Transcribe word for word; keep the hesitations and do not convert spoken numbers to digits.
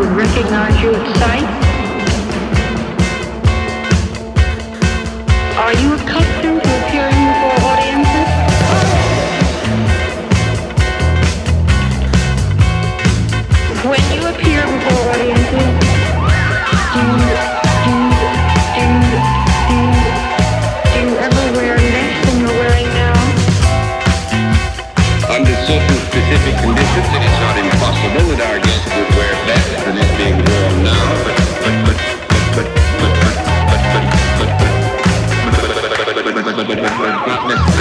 recognize you at sight? Are you accustomed to appearing before audiences? When you appear before audiences, do you, do you, do you, do you, do you ever wear less than you're wearing now? Under certain specific conditions, it is not impossible that our guest would wear less than is being worn now, but but but but but but but but but but but but but but but but not necessarily.